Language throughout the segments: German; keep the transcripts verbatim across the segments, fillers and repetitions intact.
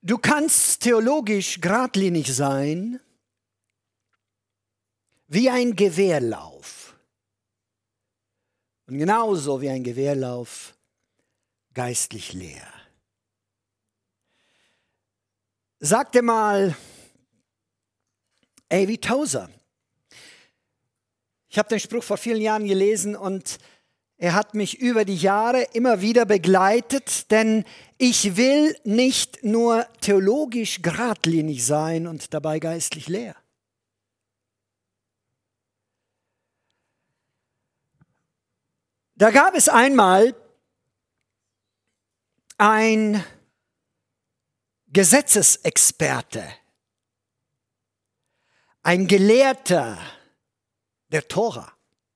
Du kannst theologisch geradlinig sein wie ein Gewehrlauf. Und genauso wie ein Gewehrlauf geistlich leer. Sagte mal A V Tozer. Ich habe den Spruch vor vielen Jahren gelesen und er hat mich über die Jahre immer wieder begleitet, denn ich will nicht nur theologisch geradlinig sein und dabei geistlich leer. Da gab es einmal ein Gesetzesexperte, ein Gelehrter der Tora.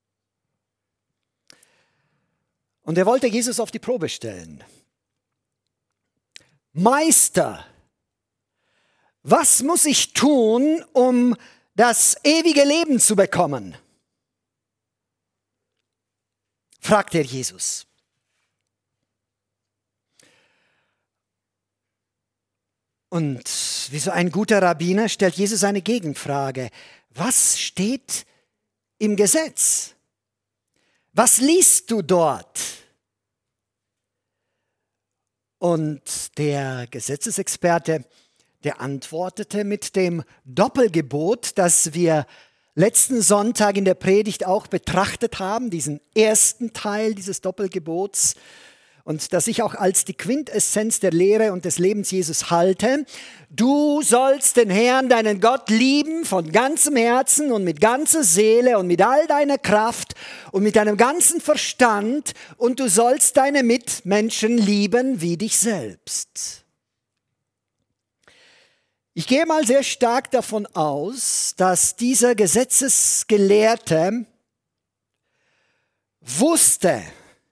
Und er wollte Jesus auf die Probe stellen. Meister, was muss ich tun, um das ewige Leben zu bekommen? Fragte er Jesus. Und wie so ein guter Rabbiner stellt Jesus eine Gegenfrage. Was steht im Gesetz? Was liest du dort? Und der Gesetzesexperte, der antwortete mit dem Doppelgebot, das wir letzten Sonntag in der Predigt auch betrachtet haben, diesen ersten Teil dieses Doppelgebots und das ich auch als die Quintessenz der Lehre und des Lebens Jesus halte. Du sollst den Herrn, deinen Gott, lieben von ganzem Herzen und mit ganzer Seele und mit all deiner Kraft und mit deinem ganzen Verstand und du sollst deine Mitmenschen lieben wie dich selbst. Ich gehe mal sehr stark davon aus, dass dieser Gesetzesgelehrte wusste,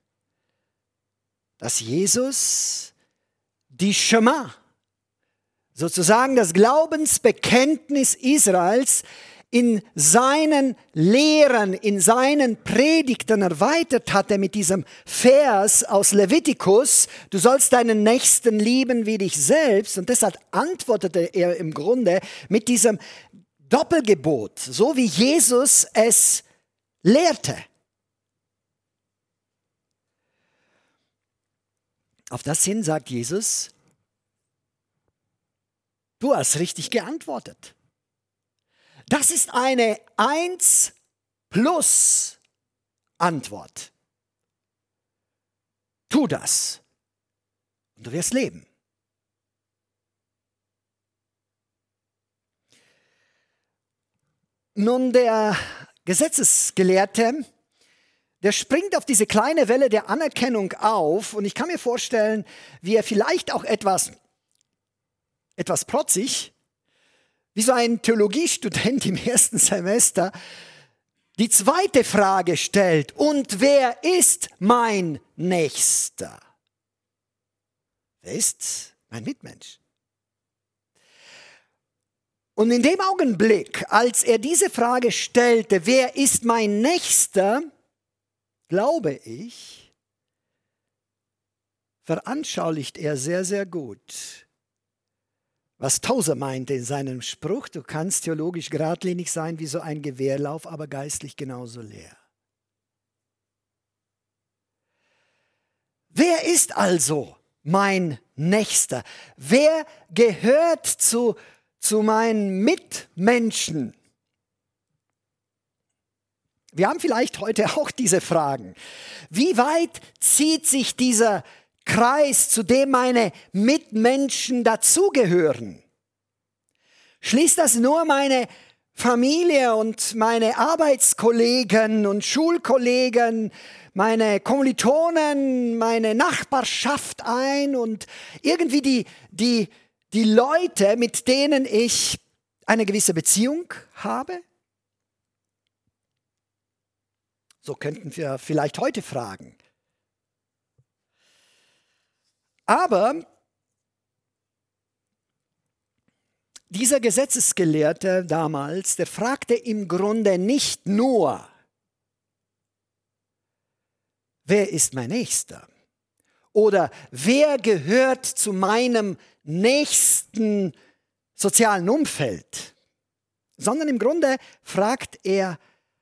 dass Jesus die Schema, sozusagen das Glaubensbekenntnis Israels, in seinen Lehren, in seinen Predigten erweitert hatte mit diesem Vers aus Levitikus, du sollst deinen Nächsten lieben wie dich selbst. Und deshalb antwortete er im Grunde mit diesem Doppelgebot, so wie Jesus es lehrte. Auf das hin sagt Jesus, du hast richtig geantwortet. Das ist eine eins plus Antwort. Tu das und du wirst leben. Nun, der Gesetzesgelehrte, der springt auf diese kleine Welle der Anerkennung auf und ich kann mir vorstellen, wie er vielleicht auch etwas, etwas protzig, wie so ein Theologiestudent im ersten Semester, die zweite Frage stellt, und wer ist mein Nächster? Wer ist mein Mitmensch? Und in dem Augenblick, als er diese Frage stellte, wer ist mein Nächster, glaube ich, veranschaulicht er sehr, sehr gut, was Tozer meinte in seinem Spruch, du kannst theologisch geradlinig sein wie so ein Gewehrlauf, aber geistlich genauso leer. Wer ist also mein Nächster? Wer gehört zu, zu meinen Mitmenschen? Wir haben vielleicht heute auch diese Fragen. Wie weit zieht sich dieser Kreis, zu dem meine Mitmenschen dazugehören? Schließt das nur meine Familie und meine Arbeitskollegen und Schulkollegen, meine Kommilitonen, meine Nachbarschaft ein und irgendwie die, die, die Leute, mit denen ich eine gewisse Beziehung habe? So könnten wir vielleicht heute fragen. Aber dieser Gesetzesgelehrte damals, der fragte im Grunde nicht nur, wer ist mein Nächster? oder wer gehört zu meinem nächsten sozialen Umfeld, sondern im Grunde fragt er,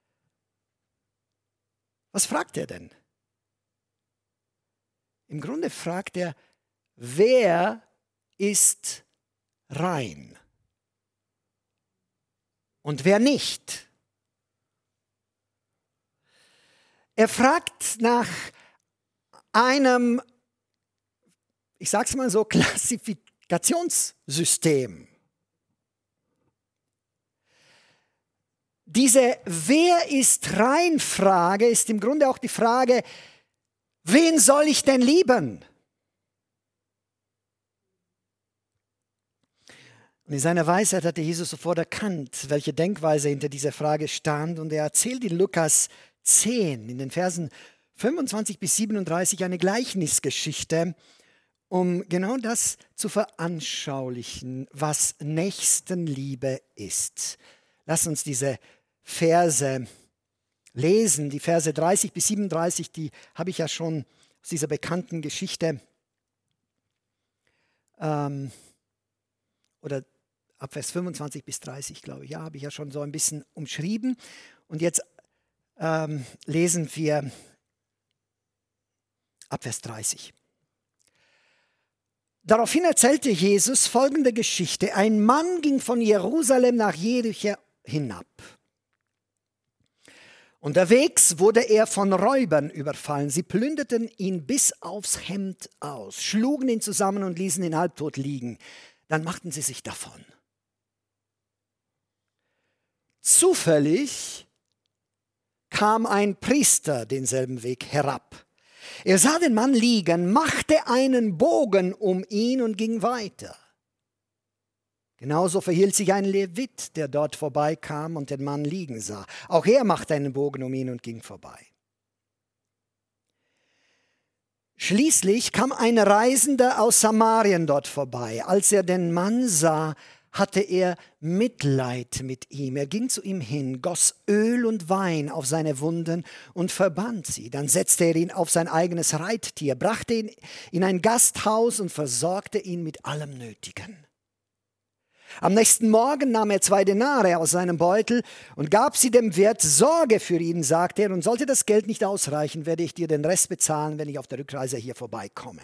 was fragt er denn? Im Grunde fragt er, wer ist rein und wer nicht? Er fragt nach einem, ich sage es mal so, Klassifikationssystem. Diese Wer ist rein Frage ist im Grunde auch die Frage, wen soll ich denn lieben? Und in seiner Weisheit hatte Jesus sofort erkannt, welche Denkweise hinter dieser Frage stand. Und er erzählt in Lukas zehn, in den Versen fünfundzwanzig bis siebenunddreißig, eine Gleichnisgeschichte, um genau das zu veranschaulichen, was Nächstenliebe ist. Lass uns diese Verse lesen, die Verse dreißig bis siebenunddreißig, die habe ich ja schon aus dieser bekannten Geschichte ähm, oder ab Vers fünfundzwanzig bis dreißig, glaube ich, ja, habe ich ja schon so ein bisschen umschrieben. Und jetzt ähm, lesen wir ab Vers dreißig. Daraufhin erzählte Jesus folgende Geschichte. Ein Mann ging von Jerusalem nach Jericho hinab. Unterwegs wurde er von Räubern überfallen. Sie plünderten ihn bis aufs Hemd aus, schlugen ihn zusammen und ließen ihn halbtot liegen. Dann machten sie sich davon. Zufällig kam ein Priester denselben Weg herab. Er sah den Mann liegen, machte einen Bogen um ihn und ging weiter. Genauso verhielt sich ein Levit, der dort vorbeikam und den Mann liegen sah. Auch er machte einen Bogen um ihn und ging vorbei. Schließlich kam ein Reisender aus Samarien dort vorbei. Als er den Mann sah, hatte er Mitleid mit ihm. Er ging zu ihm hin, goss Öl und Wein auf seine Wunden und verband sie. Dann setzte er ihn auf sein eigenes Reittier, brachte ihn in ein Gasthaus und versorgte ihn mit allem Nötigen. Am nächsten Morgen nahm er zwei Denare aus seinem Beutel und gab sie dem Wirt. Sorge für ihn, sagte er, und sollte das Geld nicht ausreichen, werde ich dir den Rest bezahlen, wenn ich auf der Rückreise hier vorbeikomme.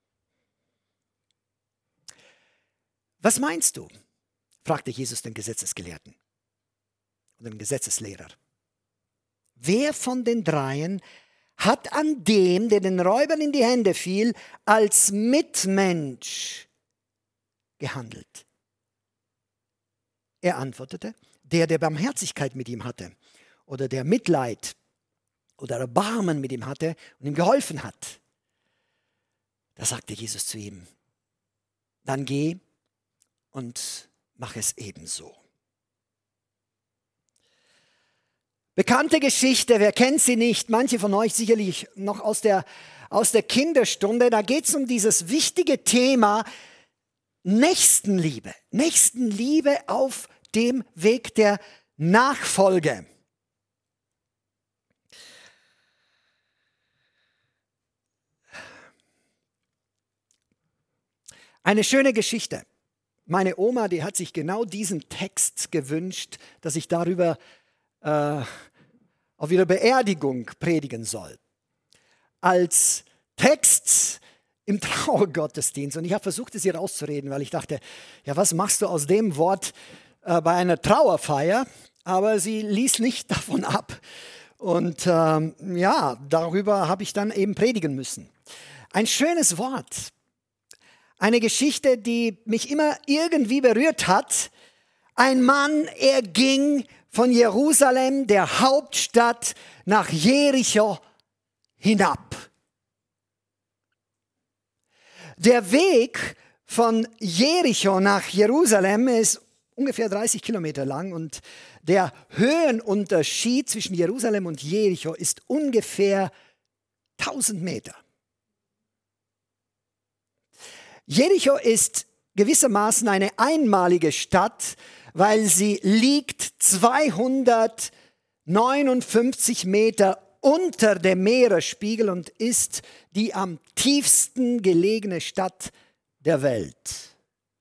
Was meinst du? Fragte Jesus den Gesetzesgelehrten und den Gesetzeslehrer. Wer von den dreien hat an dem, der den Räubern in die Hände fiel, als Mitmensch gehandelt? Er antwortete, der, der Barmherzigkeit mit ihm hatte oder der Mitleid oder Erbarmen mit ihm hatte und ihm geholfen hat. Da sagte Jesus zu ihm, dann geh und mach es ebenso. Bekannte Geschichte, wer kennt sie nicht? Manche von euch sicherlich noch aus der, aus der Kinderstunde. Da geht es um dieses wichtige Thema Nächstenliebe. Nächstenliebe auf dem Weg der Nachfolge. Eine schöne Geschichte. Meine Oma, die hat sich genau diesen Text gewünscht, dass ich darüber äh, auf ihrer Beerdigung predigen soll. Als Text im Trauergottesdienst. Und ich habe versucht, es ihr rauszureden, weil ich dachte, ja, was machst du aus dem Wort äh, bei einer Trauerfeier? Aber sie ließ nicht davon ab. Und ähm, ja, darüber habe ich dann eben predigen müssen. Ein schönes Wort. Eine Geschichte, die mich immer irgendwie berührt hat. Ein Mann, er ging von Jerusalem, der Hauptstadt, nach Jericho hinab. Der Weg von Jericho nach Jerusalem ist ungefähr dreißig Kilometer lang und der Höhenunterschied zwischen Jerusalem und Jericho ist ungefähr tausend Meter. Jericho ist gewissermaßen eine einmalige Stadt, weil sie liegt zweihundertneunundfünfzig Meter unter dem Meeresspiegel und ist die am tiefsten gelegene Stadt der Welt.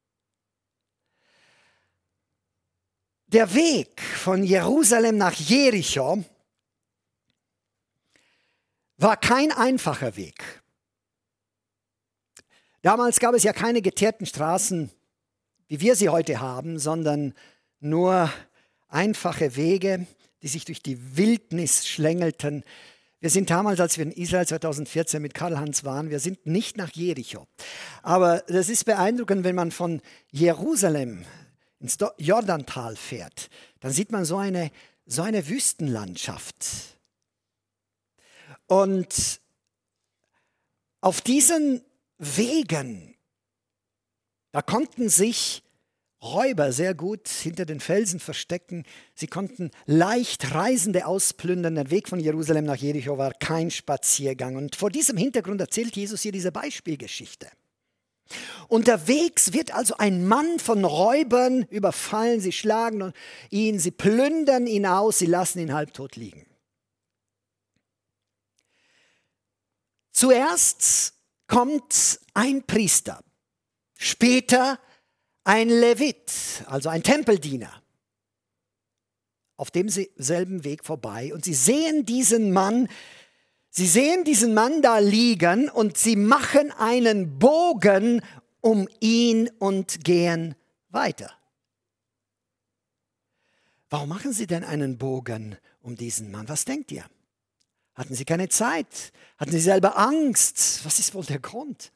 Der Weg von Jerusalem nach Jericho war kein einfacher Weg. Damals gab es ja keine geteerten Straßen, wie wir sie heute haben, sondern nur einfache Wege, die sich durch die Wildnis schlängelten. Wir sind damals, als wir in Israel zweitausendvierzehn mit Karl-Heinz waren, wir sind nicht nach Jericho. Aber das ist beeindruckend, wenn man von Jerusalem ins Jordantal fährt, dann sieht man so eine, so eine Wüstenlandschaft. Und auf diesen Wegen, da konnten sich Räuber sehr gut hinter den Felsen verstecken. Sie konnten leicht Reisende ausplündern. Der Weg von Jerusalem nach Jericho war kein Spaziergang. Und vor diesem Hintergrund erzählt Jesus hier diese Beispielgeschichte. Unterwegs wird also ein Mann von Räubern überfallen. Sie schlagen ihn, sie plündern ihn aus, sie lassen ihn halbtot liegen. Zuerst kommt ein Priester, später ein Levit, also ein Tempeldiener, auf demselben Weg vorbei. Und sie sehen diesen Mann, sie sehen diesen Mann da liegen und sie machen einen Bogen um ihn und gehen weiter. Warum machen sie denn einen Bogen um diesen Mann? Was denkt ihr? Hatten sie keine Zeit? Hatten sie selber Angst? Was ist wohl der Grund?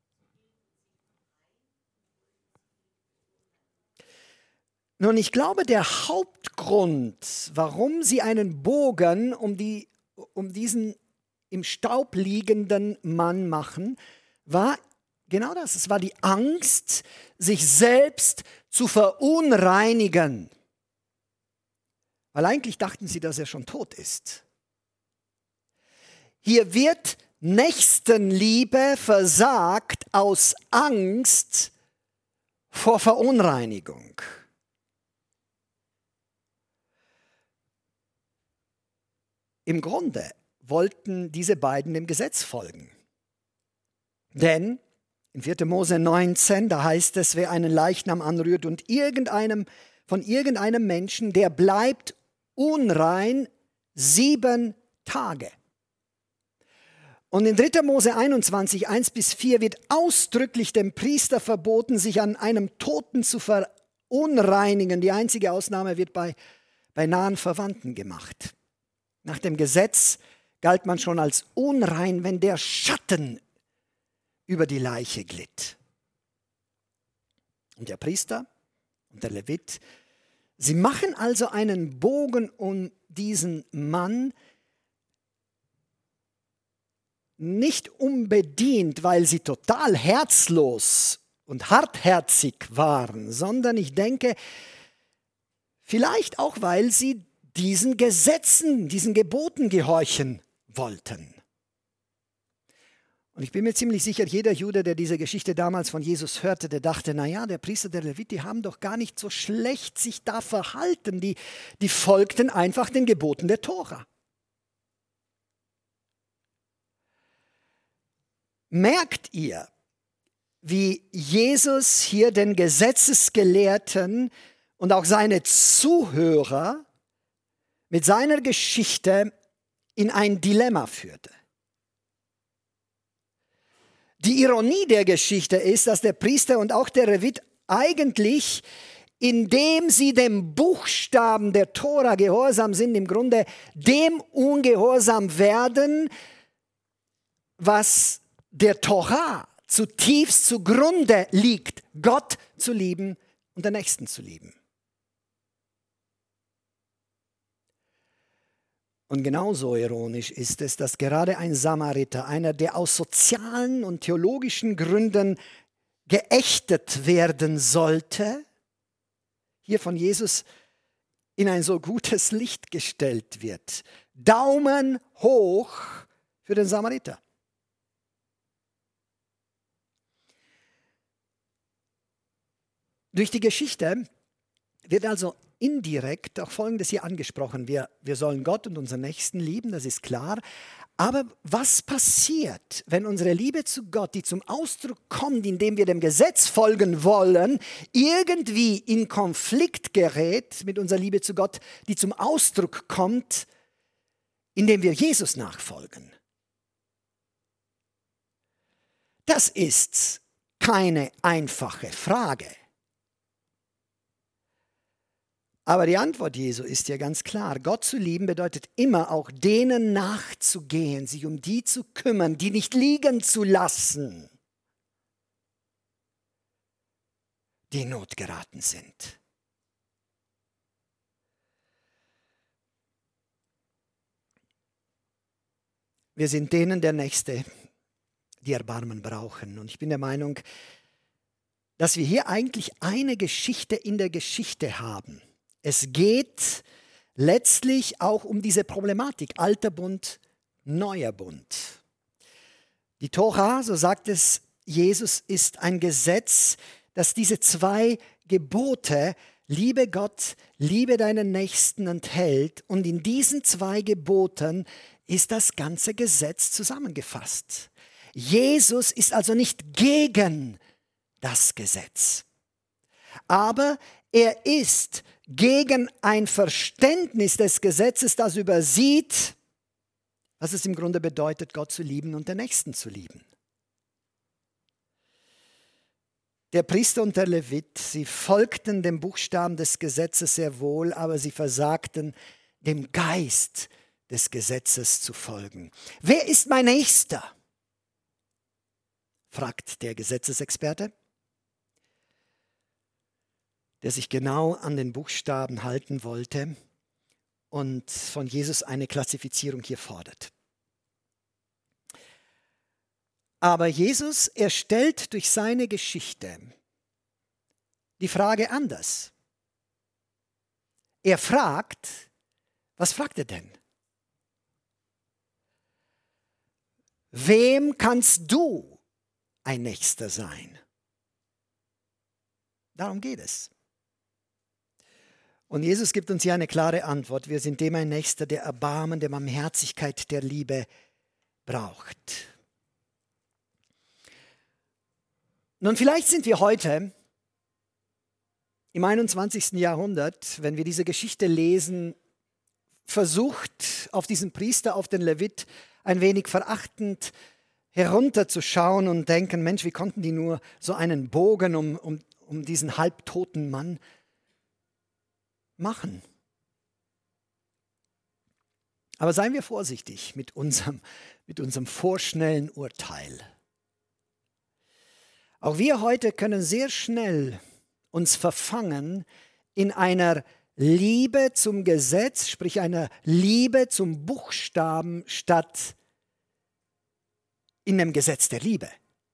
Nun, ich glaube, der Hauptgrund, warum sie einen Bogen um, die, um diesen im Staub liegenden Mann machen, war genau das. Es war die Angst, sich selbst zu verunreinigen. Weil eigentlich dachten sie, dass er schon tot ist. Hier wird Nächstenliebe versagt aus Angst vor Verunreinigung. Im Grunde wollten diese beiden dem Gesetz folgen. Denn in vierter Mose neunzehn, da heißt es, wer einen Leichnam anrührt und irgendeinem, von irgendeinem Menschen, der bleibt unrein sieben Tage. Und in dritter Mose einundzwanzig, eins bis vier wird ausdrücklich dem Priester verboten, sich an einem Toten zu verunreinigen. Die einzige Ausnahme wird bei, bei nahen Verwandten gemacht. Nach dem Gesetz galt man schon als unrein, wenn der Schatten über die Leiche glitt. Und der Priester und der Levit, sie machen also einen Bogen um diesen Mann, nicht unbedingt, weil sie total herzlos und hartherzig waren, sondern ich denke, vielleicht auch, weil sie diesen Gesetzen, diesen Geboten gehorchen wollten. Und ich bin mir ziemlich sicher, jeder Jude, der diese Geschichte damals von Jesus hörte, der dachte, naja, der Priester, der Levit, die haben doch gar nicht so schlecht sich da verhalten. Die, die folgten einfach den Geboten der Tora. Merkt ihr, wie Jesus hier den Gesetzesgelehrten und auch seine Zuhörer mit seiner Geschichte in ein Dilemma führte? Die Ironie der Geschichte ist, dass der Priester und auch der Levit eigentlich, indem sie dem Buchstaben der Tora gehorsam sind, im Grunde dem ungehorsam werden, was der Tora zutiefst zugrunde liegt, Gott zu lieben und den Nächsten zu lieben. Und genauso ironisch ist es, dass gerade ein Samariter, einer, der aus sozialen und theologischen Gründen geächtet werden sollte, hier von Jesus in ein so gutes Licht gestellt wird. Daumen hoch für den Samariter. Durch die Geschichte wird also indirekt auch Folgendes hier angesprochen. Wir, wir sollen Gott und unseren Nächsten lieben, das ist klar. Aber was passiert, wenn unsere Liebe zu Gott, die zum Ausdruck kommt, indem wir dem Gesetz folgen wollen, irgendwie in Konflikt gerät mit unserer Liebe zu Gott, die zum Ausdruck kommt, indem wir Jesus nachfolgen? Das ist keine einfache Frage. Aber die Antwort Jesu ist ja ganz klar. Gott zu lieben bedeutet immer auch denen nachzugehen, sich um die zu kümmern, die nicht liegen zu lassen, die in Not geraten sind. Wir sind denen der Nächste, die Erbarmen brauchen. Und ich bin der Meinung, dass wir hier eigentlich eine Geschichte in der Geschichte haben. Es geht letztlich auch um diese Problematik, alter Bund, neuer Bund. Die Tora, so sagt es Jesus, ist ein Gesetz, das diese zwei Gebote, liebe Gott, liebe deinen Nächsten, enthält. Und in diesen zwei Geboten ist das ganze Gesetz zusammengefasst. Jesus ist also nicht gegen das Gesetz, aber er ist gegen ein Verständnis des Gesetzes, das übersieht, was es im Grunde bedeutet, Gott zu lieben und den Nächsten zu lieben. Der Priester und der Levit, sie folgten dem Buchstaben des Gesetzes sehr wohl, aber sie versagten, dem Geist des Gesetzes zu folgen. Wer ist mein Nächster? Fragt der Gesetzesexperte, der sich genau an den Buchstaben halten wollte und von Jesus eine Klassifizierung hier fordert. Aber Jesus, er stellt durch seine Geschichte die Frage anders. Er fragt, was fragt er denn? Wem kannst du ein Nächster sein? Darum geht es. Und Jesus gibt uns hier eine klare Antwort. Wir sind dem ein Nächster, der Erbarmen, der Barmherzigkeit, der Liebe braucht. Nun, vielleicht sind wir heute im einundzwanzigsten Jahrhundert, wenn wir diese Geschichte lesen, versucht, auf diesen Priester, auf den Levit ein wenig verachtend herunterzuschauen und denken, Mensch, wie konnten die nur so einen Bogen um, um, um diesen halbtoten Mann machen? Aber seien wir vorsichtig mit unserem, mit unserem vorschnellen Urteil. Auch wir heute können sehr schnell uns verfangen in einer Liebe zum Gesetz, sprich einer Liebe zum Buchstaben statt in dem Gesetz der Liebe.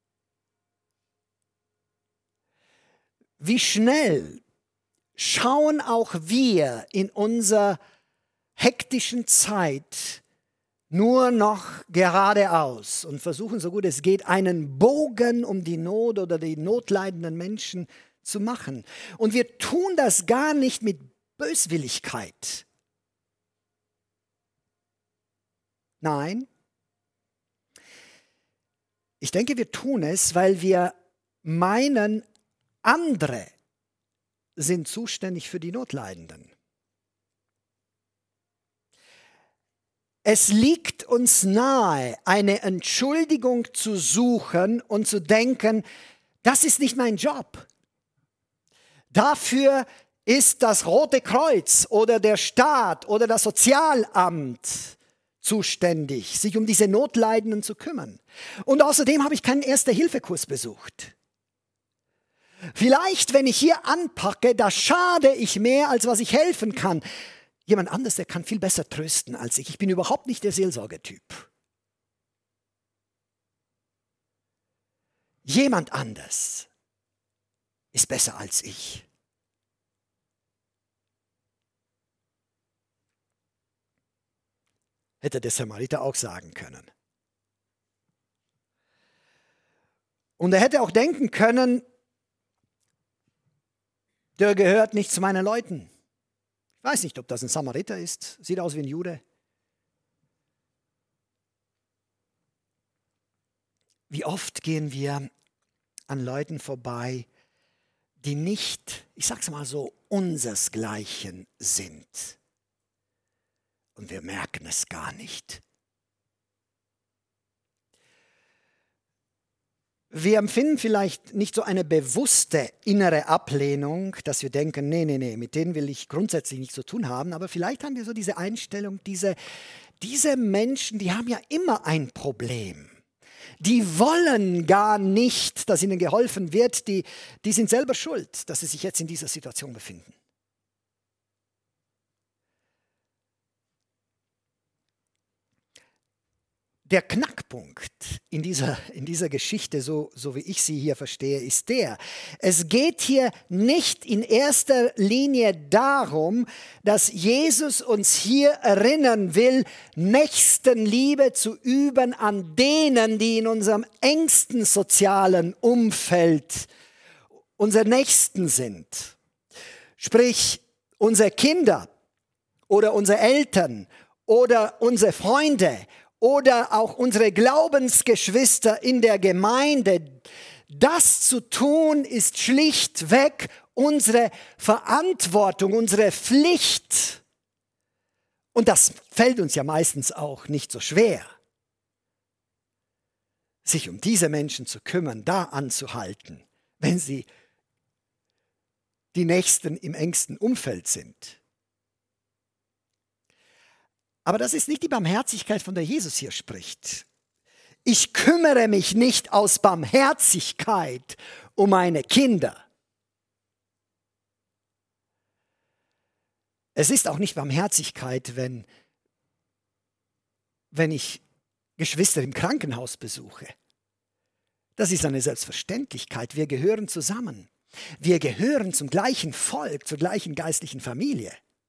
Wie schnell schauen auch wir in unserer hektischen Zeit nur noch geradeaus und versuchen, so gut es geht, einen Bogen um die Not oder die notleidenden Menschen zu machen. Und wir tun das gar nicht mit Böswilligkeit. Nein, ich denke, wir tun es, weil wir meinen, andere sind zuständig für die Notleidenden. Es liegt uns nahe, eine Entschuldigung zu suchen und zu denken, das ist nicht mein Job. Dafür ist das Rote Kreuz oder der Staat oder das Sozialamt zuständig, sich um diese Notleidenden zu kümmern. Und außerdem habe ich keinen Erste-Hilfe-Kurs besucht. Vielleicht, wenn ich hier anpacke, da schade ich mehr, als was ich helfen kann. Jemand anderes, der kann viel besser trösten als ich. Ich bin überhaupt nicht der Seelsorgetyp. Jemand anders ist besser als ich. Hätte der Samariter auch sagen können. Und er hätte auch denken können, der gehört nicht zu meinen Leuten. Ich weiß nicht, ob das ein Samariter ist. Sieht aus wie ein Jude. Wie oft gehen wir an Leuten vorbei, die nicht, ich sag's mal so, unsersgleichen sind. Und wir merken es gar nicht. Wir empfinden vielleicht nicht so eine bewusste innere Ablehnung, dass wir denken, nee, nee, nee, mit denen will ich grundsätzlich nichts zu tun haben, aber vielleicht haben wir so diese Einstellung, diese, diese Menschen, die haben ja immer ein Problem. Die wollen gar nicht, dass ihnen geholfen wird, die, die sind selber schuld, dass sie sich jetzt in dieser Situation befinden. Der Knackpunkt in dieser, in dieser Geschichte, so, so wie ich sie hier verstehe, ist der: Es geht hier nicht in erster Linie darum, dass Jesus uns hier erinnern will, Nächstenliebe zu üben an denen, die in unserem engsten sozialen Umfeld unsere Nächsten sind. Sprich, unsere Kinder oder unsere Eltern oder unsere Freunde oder auch unsere Glaubensgeschwister in der Gemeinde. Das zu tun ist schlichtweg unsere Verantwortung, unsere Pflicht. Und das fällt uns ja meistens auch nicht so schwer, sich um diese Menschen zu kümmern, da anzuhalten, wenn sie die Nächsten im engsten Umfeld sind. Aber das ist nicht die Barmherzigkeit, von der Jesus hier spricht. Ich kümmere mich nicht aus Barmherzigkeit um meine Kinder. Es ist auch nicht Barmherzigkeit, wenn, wenn ich Geschwister im Krankenhaus besuche. Das ist eine Selbstverständlichkeit. Wir gehören zusammen. Wir gehören zum gleichen Volk, zur gleichen geistlichen Familie.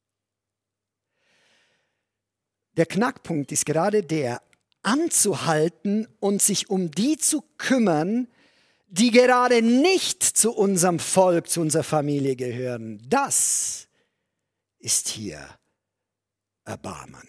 Der Knackpunkt ist gerade der, anzuhalten und sich um die zu kümmern, die gerade nicht zu unserem Volk, zu unserer Familie gehören. Das ist hier Erbarmen.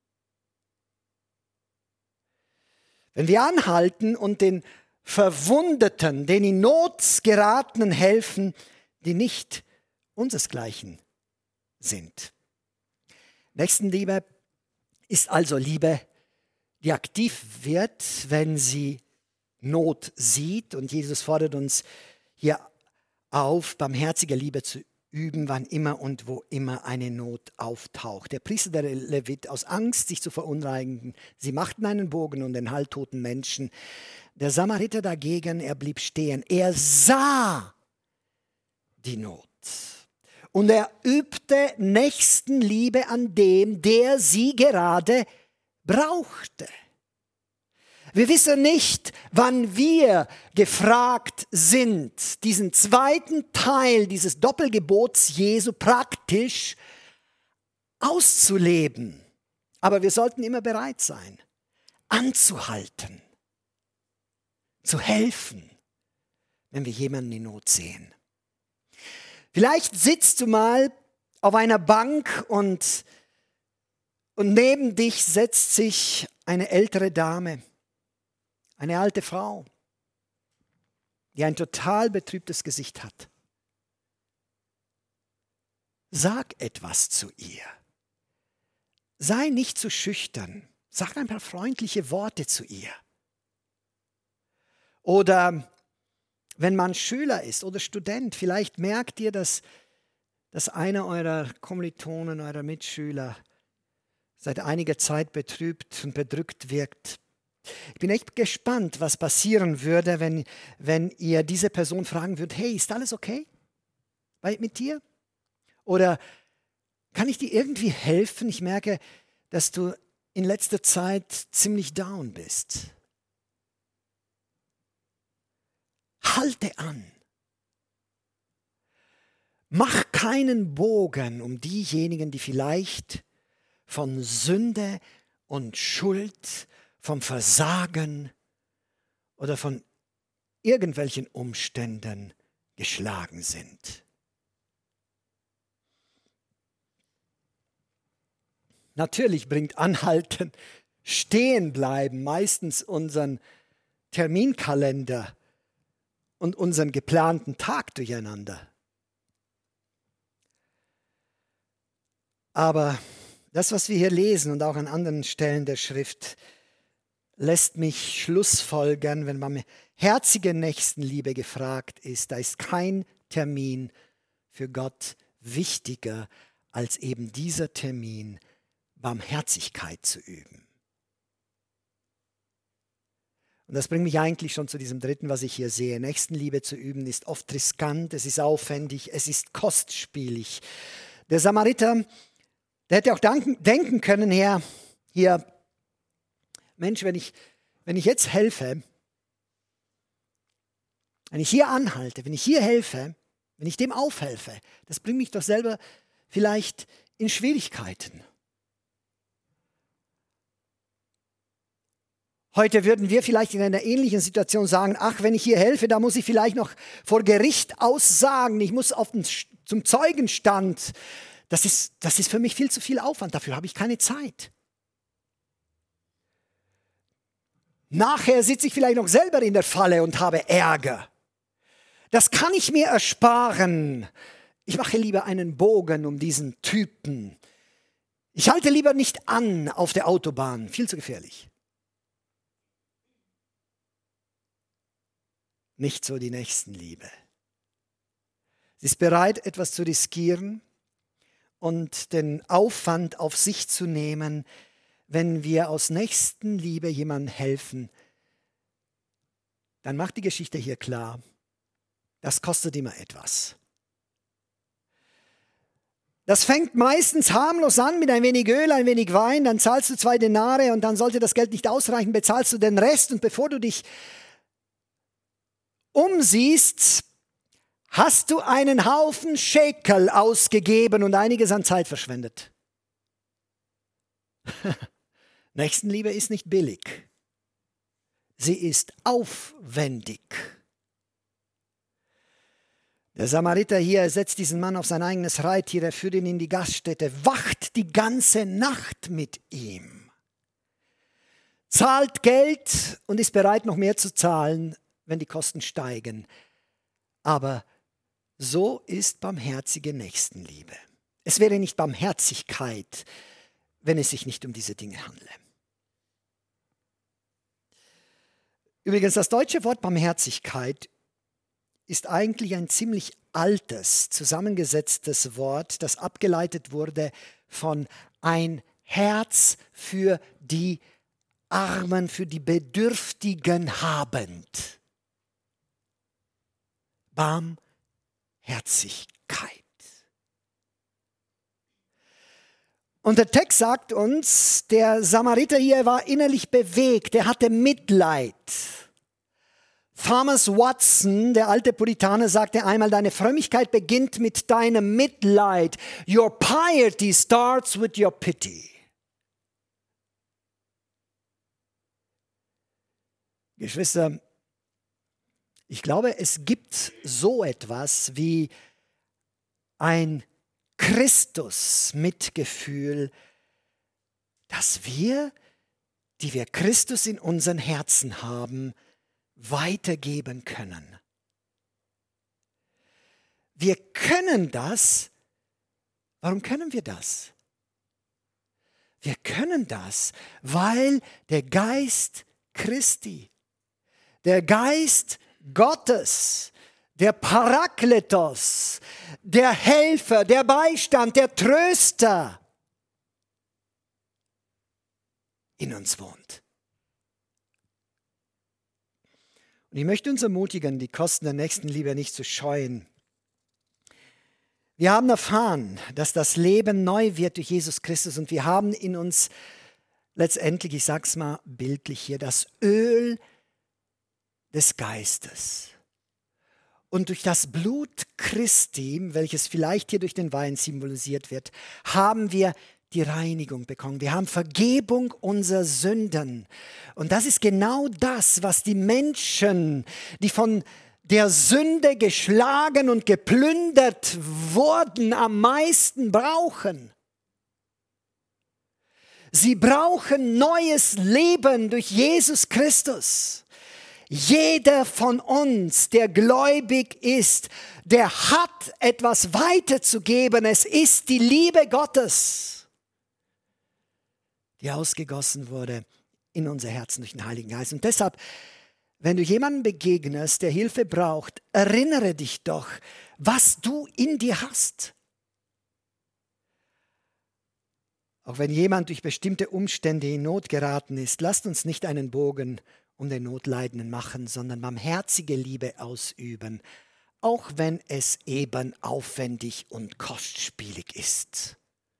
Wenn wir anhalten und den Verwundeten, den in Not geratenen helfen, die nicht unsersgleichen sind. Nächstenliebe ist also Liebe, die aktiv wird, wenn sie Not sieht. Und Jesus fordert uns hier auf, barmherzige Liebe zu üben, wann immer und wo immer eine Not auftaucht. Der Priester, der Levit, aus Angst, sich zu verunreinigen, sie machten einen Bogen um den halbtoten Menschen. Der Samariter dagegen, er blieb stehen. Er sah die Not. Und er übte Nächstenliebe an dem, der sie gerade brauchte. Wir wissen nicht, wann wir gefragt sind, diesen zweiten Teil dieses Doppelgebots Jesu praktisch auszuleben. Aber wir sollten immer bereit sein, anzuhalten, zu helfen, wenn wir jemanden in Not sehen. Vielleicht sitzt du mal auf einer Bank und, und neben dich setzt sich eine ältere Dame, eine alte Frau, die ein total betrübtes Gesicht hat. Sag etwas zu ihr. Sei nicht zu schüchtern. Sag ein paar freundliche Worte zu ihr. Oder wenn man Schüler ist oder Student, vielleicht merkt ihr, dass, dass einer eurer Kommilitonen, eurer Mitschüler seit einiger Zeit betrübt und bedrückt wirkt. Ich bin echt gespannt, was passieren würde, wenn, wenn ihr diese Person fragen würdet, hey, ist alles okay bei, mit dir? Oder kann ich dir irgendwie helfen? Ich merke, dass du in letzter Zeit ziemlich down bist. Halte an. Mach keinen Bogen um diejenigen, die vielleicht von Sünde und Schuld, vom Versagen oder von irgendwelchen Umständen geschlagen sind. Natürlich bringt Anhalten, stehen bleiben meistens unseren Terminkalender und unseren geplanten Tag durcheinander. Aber das, was wir hier lesen und auch an anderen Stellen der Schrift, lässt mich schlussfolgern, wenn man herzige Nächstenliebe gefragt ist, da ist kein Termin für Gott wichtiger als eben dieser Termin, Barmherzigkeit zu üben. Und das bringt mich eigentlich schon zu diesem dritten, was ich hier sehe. Nächstenliebe zu üben ist oft riskant, es ist aufwendig, es ist kostspielig. Der Samariter, der hätte auch danken, denken können, Herr, hier, Mensch, wenn ich, wenn ich jetzt helfe, wenn ich hier anhalte, wenn ich hier helfe, wenn ich dem aufhelfe, das bringt mich doch selber vielleicht in Schwierigkeiten. Heute würden wir vielleicht in einer ähnlichen Situation sagen, ach, wenn ich hier helfe, da muss ich vielleicht noch vor Gericht aussagen, ich muss auf den, zum Zeugenstand. Das ist, das ist für mich viel zu viel Aufwand, dafür habe ich keine Zeit. Nachher sitze ich vielleicht noch selber in der Falle und habe Ärger. Das kann ich mir ersparen. Ich mache lieber einen Bogen um diesen Typen. Ich halte lieber nicht an auf der Autobahn, viel zu gefährlich. Nicht so die Nächstenliebe. Sie ist bereit, etwas zu riskieren und den Aufwand auf sich zu nehmen, wenn wir aus Nächstenliebe jemandem helfen. Dann macht die Geschichte hier klar, das kostet immer etwas. Das fängt meistens harmlos an mit ein wenig Öl, ein wenig Wein, dann zahlst du zwei Denare und dann sollte das Geld nicht ausreichen, bezahlst du den Rest und bevor du dich umsiehst, hast du einen Haufen Schekel ausgegeben und einiges an Zeit verschwendet. Nächstenliebe ist nicht billig. Sie ist aufwendig. Der Samariter hier setzt diesen Mann auf sein eigenes Reittier, er führt ihn in die Gaststätte, wacht die ganze Nacht mit ihm, zahlt Geld und ist bereit, noch mehr zu zahlen, wenn die Kosten steigen. Aber so ist barmherzige Nächstenliebe. Es wäre nicht Barmherzigkeit, wenn es sich nicht um diese Dinge handle. Übrigens, das deutsche Wort Barmherzigkeit ist eigentlich ein ziemlich altes, zusammengesetztes Wort, das abgeleitet wurde von ein Herz für die Armen, für die Bedürftigen habend. Barmherzigkeit. Und der Text sagt uns, der Samariter hier war innerlich bewegt, er hatte Mitleid. Thomas Watson, der alte Puritaner, sagte einmal, deine Frömmigkeit beginnt mit deinem Mitleid. Your piety starts with your pity. Geschwister, ich glaube, es gibt so etwas wie ein Christus-Mitgefühl, dass wir, die wir Christus in unseren Herzen haben, weitergeben können. Wir können das. Warum können wir das? Wir können das, weil der Geist Christi, der Geist Gottes, der Parakletos, der Helfer, der Beistand, der Tröster in uns wohnt. Und ich möchte uns ermutigen, die Kosten der Nächstenliebe nicht zu scheuen. Wir haben erfahren, dass das Leben neu wird durch Jesus Christus und wir haben in uns letztendlich, ich sage es mal bildlich hier, das Öl des Geistes. Und durch das Blut Christi, welches vielleicht hier durch den Wein symbolisiert wird, haben wir die Reinigung bekommen. Wir haben Vergebung unserer Sünden. Und das ist genau das, was die Menschen, die von der Sünde geschlagen und geplündert wurden, am meisten brauchen. Sie brauchen neues Leben durch Jesus Christus. Jeder von uns, der gläubig ist, der hat etwas weiterzugeben. Es ist die Liebe Gottes, die ausgegossen wurde in unser Herzen durch den Heiligen Geist. Und deshalb, wenn du jemandem begegnest, der Hilfe braucht, erinnere dich doch, was du in dir hast. Auch wenn jemand durch bestimmte Umstände in Not geraten ist, lasst uns nicht einen Bogen um den Notleidenden machen, sondern barmherzige Liebe ausüben, auch wenn es eben aufwendig und kostspielig ist.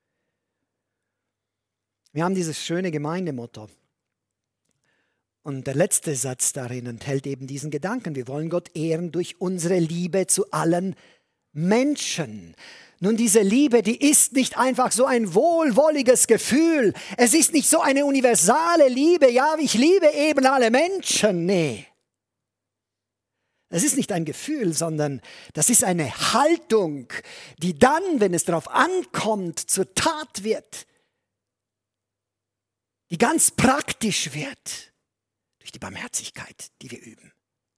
Wir haben dieses schöne Gemeindemotto. Und der letzte Satz darin enthält eben diesen Gedanken. Wir wollen Gott ehren durch unsere Liebe zu allen Menschen. Nun, diese Liebe, die ist nicht einfach so ein wohlwolliges Gefühl. Es ist nicht so eine universale Liebe. Ja, ich liebe eben alle Menschen. Nee. Es ist nicht ein Gefühl, sondern das ist eine Haltung, die dann, wenn es darauf ankommt, zur Tat wird. Die ganz praktisch wird. Durch die Barmherzigkeit, die wir üben.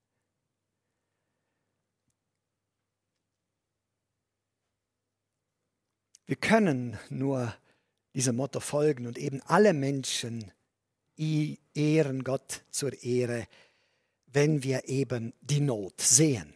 Wir können nur diesem Motto folgen und eben alle Menschen ehren Gott zur Ehre, wenn wir eben die Not sehen.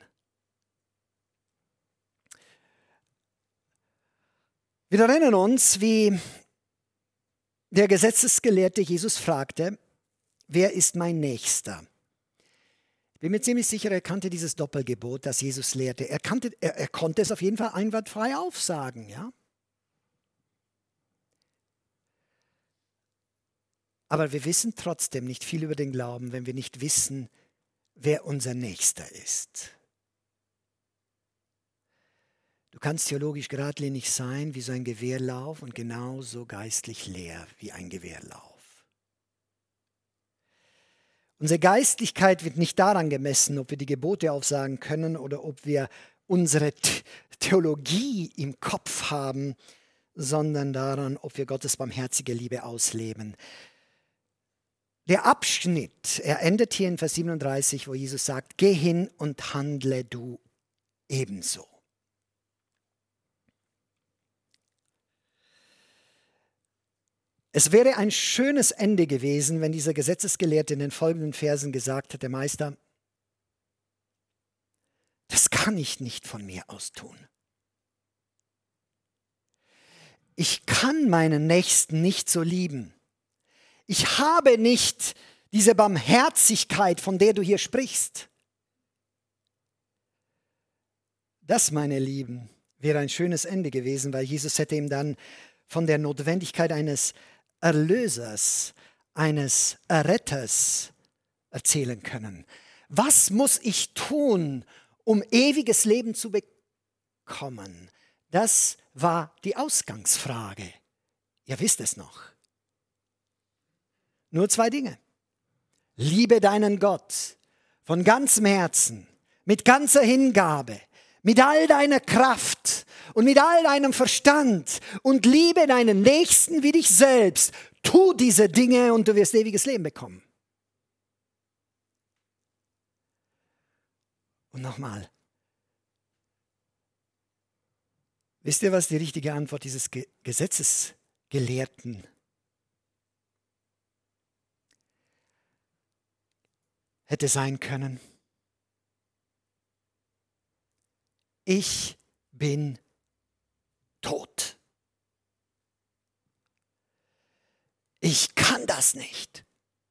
Wir erinnern uns, wie der Gesetzesgelehrte Jesus fragte, wer ist mein Nächster? Ich bin mir ziemlich sicher, er kannte dieses Doppelgebot, das Jesus lehrte. Er, kannte, er, er konnte es auf jeden Fall einwandfrei aufsagen, ja? Aber wir wissen trotzdem nicht viel über den Glauben, wenn wir nicht wissen, wer unser Nächster ist. Du kannst theologisch geradlinig sein wie so ein Gewehrlauf und genauso geistlich leer wie ein Gewehrlauf. Unsere Geistlichkeit wird nicht daran gemessen, ob wir die Gebote aufsagen können oder ob wir unsere Theologie im Kopf haben, sondern daran, ob wir Gottes barmherzige Liebe ausleben. Der Abschnitt, er endet hier in Vers siebenunddreißig, wo Jesus sagt, geh hin und handle du ebenso. Es wäre ein schönes Ende gewesen, wenn dieser Gesetzesgelehrte in den folgenden Versen gesagt hätte, Meister, das kann ich nicht von mir aus tun. Ich kann meinen Nächsten nicht so lieben. Ich habe nicht diese Barmherzigkeit, von der du hier sprichst. Das, meine Lieben, wäre ein schönes Ende gewesen, weil Jesus hätte ihm dann von der Notwendigkeit eines Erlösers, eines Erretters erzählen können. Was muss ich tun, um ewiges Leben zu bekommen? Das war die Ausgangsfrage. Ihr wisst es noch. Nur zwei Dinge. Liebe deinen Gott von ganzem Herzen, mit ganzer Hingabe, mit all deiner Kraft und mit all deinem Verstand und liebe deinen Nächsten wie dich selbst. Tu diese Dinge und du wirst ewiges Leben bekommen. Und nochmal. Wisst ihr, was die richtige Antwort dieses Gesetzesgelehrten hätte sein können? Ich bin tot. Ich kann das nicht.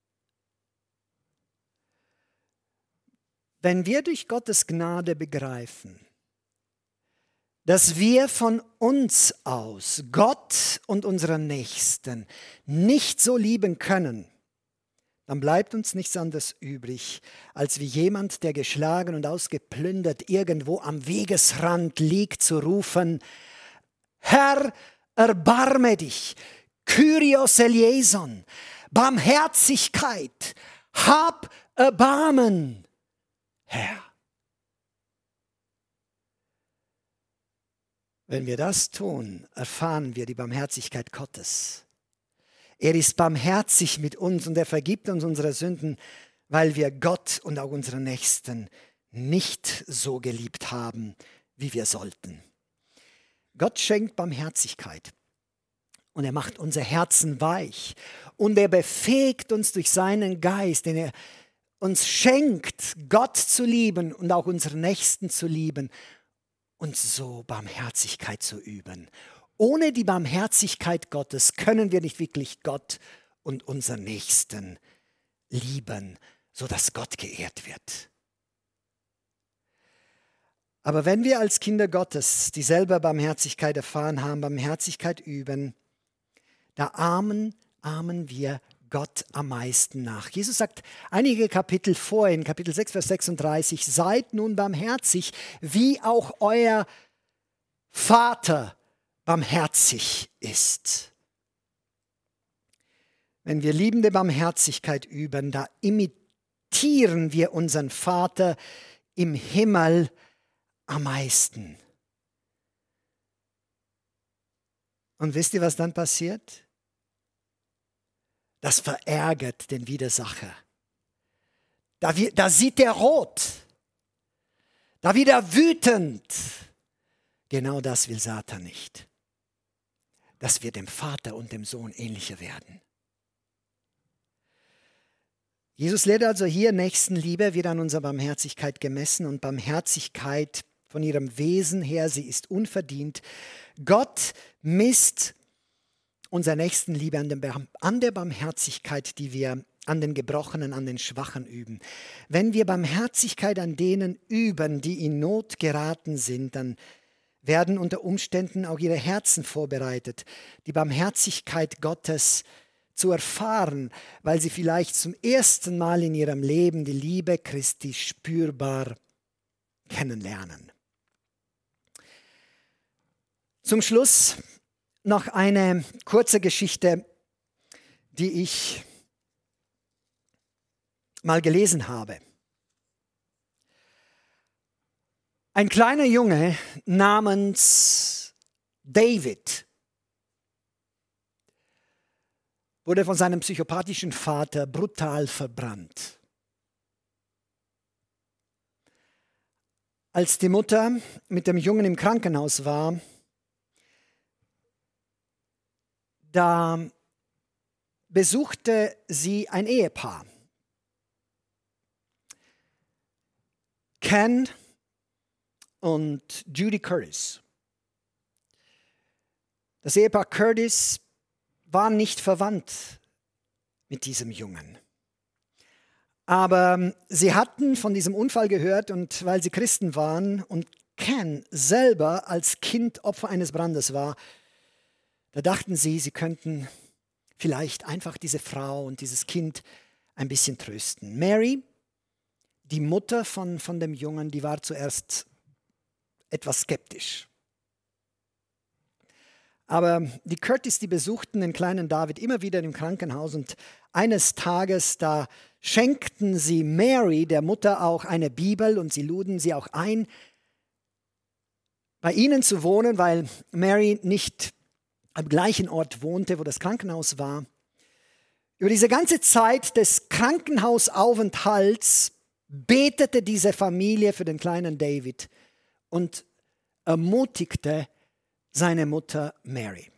Wenn wir durch Gottes Gnade begreifen, dass wir von uns aus Gott und unseren Nächsten nicht so lieben können, dann bleibt uns nichts anderes übrig, als wie jemand, der geschlagen und ausgeplündert irgendwo am Wegesrand liegt, zu rufen, Herr, erbarme dich, Kyrios eleison, Barmherzigkeit, hab Erbarmen, Herr. Wenn wir das tun, erfahren wir die Barmherzigkeit Gottes. Er ist barmherzig mit uns und er vergibt uns unsere Sünden, weil wir Gott und auch unsere Nächsten nicht so geliebt haben, wie wir sollten. Gott schenkt Barmherzigkeit und er macht unser Herzen weich und er befähigt uns durch seinen Geist, den er uns schenkt, Gott zu lieben und auch unsere Nächsten zu lieben und so Barmherzigkeit zu üben. Ohne die Barmherzigkeit Gottes können wir nicht wirklich Gott und unseren Nächsten lieben, sodass Gott geehrt wird. Aber wenn wir als Kinder Gottes, die selber Barmherzigkeit erfahren haben, Barmherzigkeit üben, da ahmen, ahmen wir Gott am meisten nach. Jesus sagt einige Kapitel vor, in Kapitel sechs, Vers sechsunddreißig, seid nun barmherzig, wie auch euer Vater barmherzig ist. Wenn wir liebende Barmherzigkeit üben, da imitieren wir unseren Vater im Himmel am meisten. Und wisst ihr, was dann passiert? Das verärgert den Widersacher. Da, da sieht er rot. Da wird er wütend. Genau das will Satan nicht. Dass wir dem Vater und dem Sohn ähnlicher werden. Jesus lehrt also hier, Nächstenliebe wird an unserer Barmherzigkeit gemessen und Barmherzigkeit von ihrem Wesen her, sie ist unverdient. Gott misst unsere Nächstenliebe an, dem, an der Barmherzigkeit, die wir an den Gebrochenen, an den Schwachen üben. Wenn wir Barmherzigkeit an denen üben, die in Not geraten sind, dann werden unter Umständen auch ihre Herzen vorbereitet, die Barmherzigkeit Gottes zu erfahren, weil sie vielleicht zum ersten Mal in ihrem Leben die Liebe Christi spürbar kennenlernen. Zum Schluss noch eine kurze Geschichte, die ich mal gelesen habe. Ein kleiner Junge namens David wurde von seinem psychopathischen Vater brutal verbrannt. Als die Mutter mit dem Jungen im Krankenhaus war, da besuchte sie ein Ehepaar. Ken und Judy Curtis. Das Ehepaar Curtis war nicht verwandt mit diesem Jungen. Aber sie hatten von diesem Unfall gehört und weil sie Christen waren und Ken selber als Kind Opfer eines Brandes war, da dachten sie, sie könnten vielleicht einfach diese Frau und dieses Kind ein bisschen trösten. Mary, die Mutter von, von dem Jungen, die war zuerst etwas skeptisch. Aber die Curtis, die besuchten den kleinen David immer wieder im Krankenhaus und eines Tages, da schenkten sie Mary, der Mutter, auch eine Bibel und sie luden sie auch ein, bei ihnen zu wohnen, weil Mary nicht am gleichen Ort wohnte, wo das Krankenhaus war. Über diese ganze Zeit des Krankenhausaufenthalts betete diese Familie für den kleinen David und ermutigte seine Mutter Mary.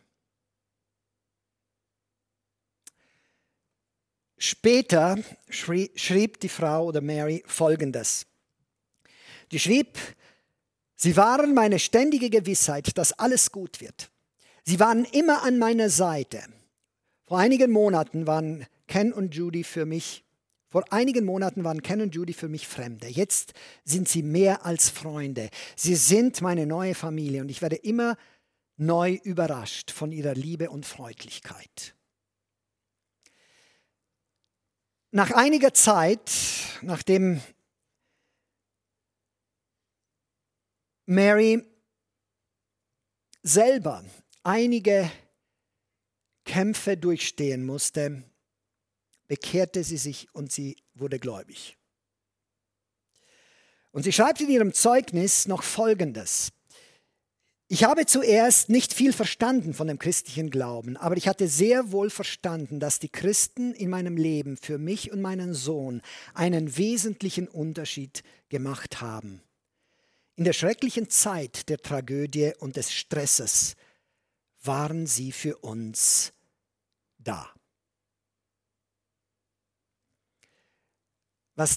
Später schrie, schrieb die Frau oder Mary Folgendes. Die schrieb, sie waren meine ständige Gewissheit, dass alles gut wird. Sie waren immer an meiner Seite. Vor einigen Monaten waren Ken und Judy für mich, vor einigen Monaten waren Ken und Judy für mich Fremde. Jetzt sind sie mehr als Freunde. Sie sind meine neue Familie und ich werde immer neu überrascht von ihrer Liebe und Freundlichkeit. Nach einiger Zeit, nachdem Mary selber einige Kämpfe durchstehen musste, bekehrte sie sich und sie wurde gläubig. Und sie schreibt in ihrem Zeugnis noch Folgendes. Ich habe zuerst nicht viel verstanden von dem christlichen Glauben, aber ich hatte sehr wohl verstanden, dass die Christen in meinem Leben für mich und meinen Sohn einen wesentlichen Unterschied gemacht haben. In der schrecklichen Zeit der Tragödie und des Stresses waren sie für uns da. Was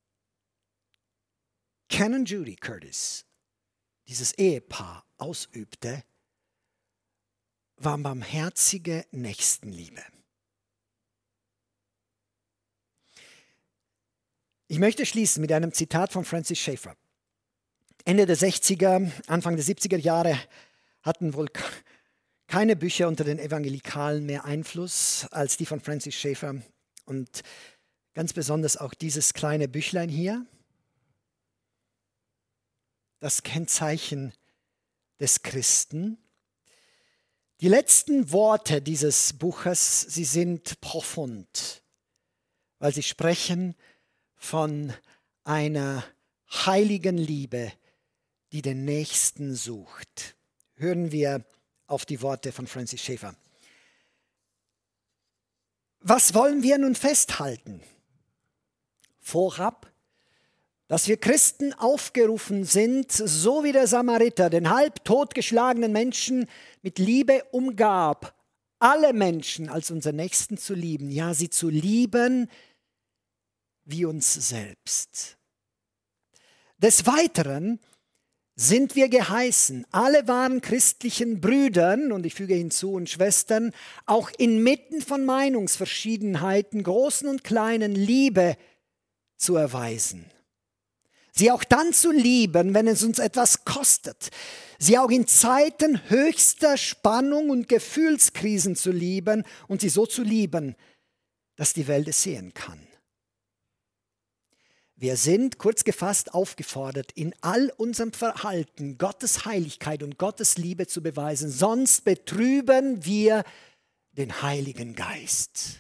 Ken und Judy Curtis, dieses Ehepaar, ausübte, war barmherzige Nächstenliebe. Ich möchte schließen mit einem Zitat von Francis Schaeffer. Ende der sechziger, Anfang der siebziger Jahre hatten wohl keine Bücher unter den Evangelikalen mehr Einfluss als die von Francis Schaeffer und ganz besonders auch dieses kleine Büchlein hier. Das Kennzeichen des Christen. Die letzten Worte dieses Buches, sie sind profund, weil sie sprechen von einer heiligen Liebe, die den Nächsten sucht. Hören wir auf die Worte von Francis Schaeffer. Was wollen wir nun festhalten? Vorab, dass wir Christen aufgerufen sind, so wie der Samariter den halb totgeschlagenen Menschen mit Liebe umgab, alle Menschen als unseren Nächsten zu lieben, ja, sie zu lieben wie uns selbst. Des Weiteren sind wir geheißen, alle wahren christlichen Brüdern, und ich füge hinzu, und Schwestern, auch inmitten von Meinungsverschiedenheiten, großen und kleinen, Liebe zu erweisen. Sie auch dann zu lieben, wenn es uns etwas kostet. Sie auch in Zeiten höchster Spannung und Gefühlskrisen zu lieben und sie so zu lieben, dass die Welt es sehen kann. Wir sind, kurz gefasst, aufgefordert, in all unserem Verhalten Gottes Heiligkeit und Gottes Liebe zu beweisen, sonst betrüben wir den Heiligen Geist.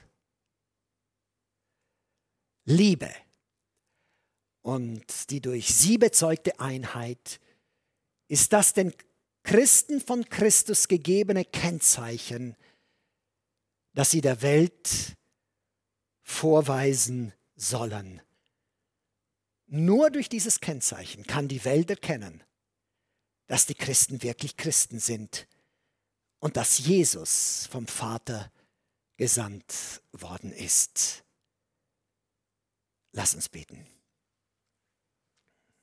Liebe und die durch sie bezeugte Einheit ist das den Christen von Christus gegebene Kennzeichen, das sie der Welt vorweisen sollen. Nur durch dieses Kennzeichen kann die Welt erkennen, dass die Christen wirklich Christen sind und dass Jesus vom Vater gesandt worden ist. Lass uns beten.